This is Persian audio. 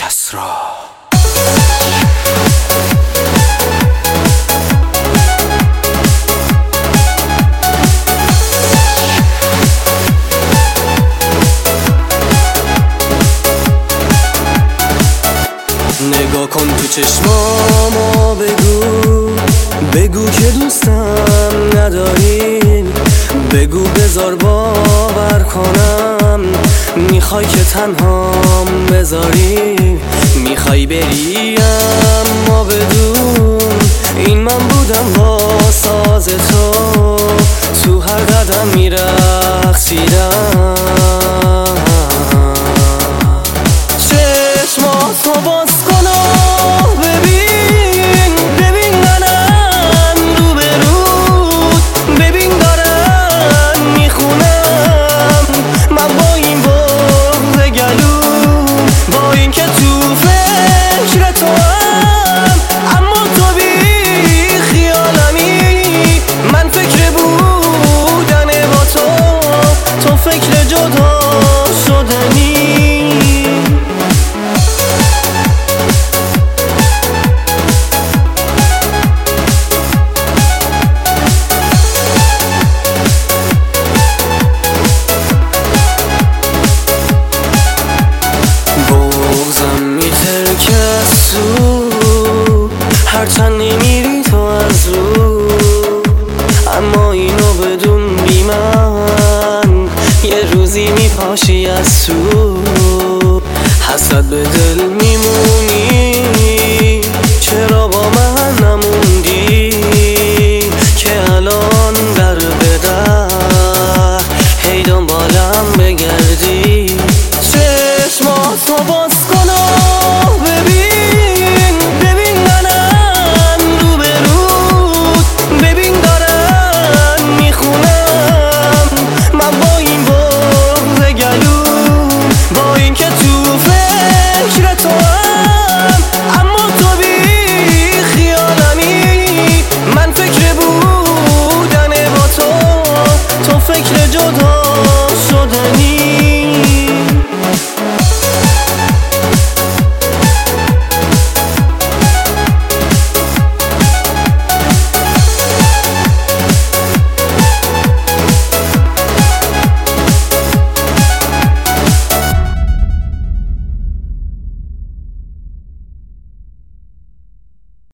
کسرا. نگاه کن تو چشمامو بگو که دوستم نداری، بگو بذار باور کنم میخوای که تنهام بذاری، میخوای بری اما بدون این من بودم با ساز تو هر قدم میرقصیدم. چشماتو باز کن و ببین منم روبروت، ببین دارم میخونم من با این بغض گلوم، با این که تو فکر تو هم اما تو بی خیالمی، من فکر بودن با تو فکر جدا شدنی. بغضم میترکه از تو هرچند نمیری تو از رو، اما اینو بدون بی من یه روزی میپاشی از تو. حسرت به دل میمونی چرا با من نموندی، که الان در بدر هی دنبالم بگردی. چشماتو باز کن و ببین منم روبروت، ببین دارم میخونم من با این بغض گلوم، با این که تو فکر تو هم اما تو بی خیالمی، من فکر بودن با تو فکر جدا شدنی.